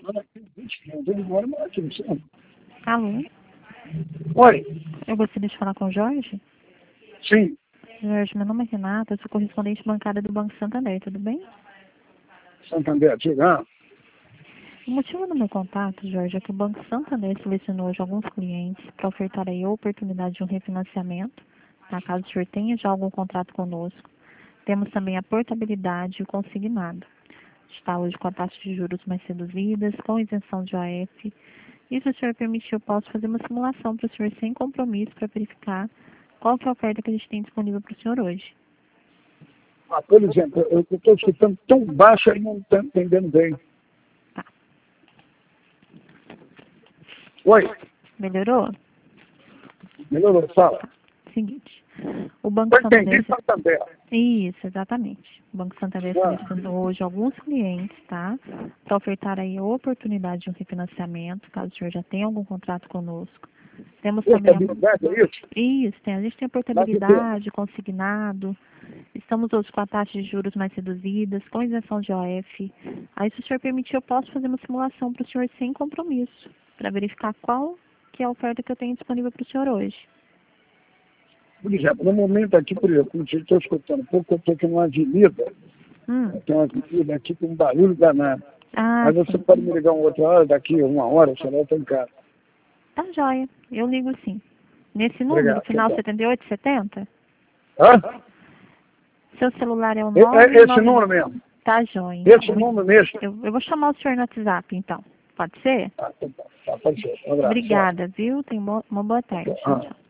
Alô? Oi. Eu gostaria de falar com o Jorge. Sim. Jorge, meu nome é Renata, eu sou correspondente bancária do Banco Santander, tudo bem? Santander, diga. O motivo do meu contato, Jorge, é que o Banco Santander selecionou hoje alguns clientes para ofertar aí a oportunidade de um refinanciamento, tá? Caso o senhor tenha já algum contrato conosco. Temos também a portabilidade e o consignado. Está hoje com a taxa de juros mais reduzidas, com isenção de OF. E se o senhor permitir, eu posso fazer uma simulação para o senhor sem compromisso para verificar qual que é a oferta que a gente tem disponível para o senhor hoje. Por exemplo, eu estou escutando tão baixo e não estou entendendo bem. Tá. Oi. Melhorou? Melhorou, fala. Tá. Seguinte. O Banco Eu entendi Santander... Santander. Isso, exatamente. O Banco Santander selecionou hoje alguns clientes, tá? Para ofertar aí a oportunidade de um refinanciamento, caso o senhor já tenha algum contrato conosco. Temos também Portabilidade, é isso? Isso, a gente tem a portabilidade, consignado. Estamos hoje com a taxa de juros mais reduzidas, com isenção de OF. Aí, se o senhor permitir, eu posso fazer uma simulação para o senhor sem compromisso, para verificar qual que é a oferta que eu tenho disponível para o senhor hoje. Por exemplo, no momento aqui, por exemplo, como eu estou escutando pouco, eu estou aqui numa avenida. Tem uma avenida aqui com um barulho danado. Mas você pode me ligar uma outra hora, daqui uma hora, sei lá, eu estou em casa. Tá joia, eu ligo sim. Nesse número, Obrigado, final 7870? Hã? Seu celular é o 9... Esse número mesmo. Tá joia. Esse número mesmo. Eu vou chamar o senhor no WhatsApp, então. Pode ser? Tá, pode ser. Um abraço. Obrigada, viu? Tenha uma boa tarde. Tchau, tchau.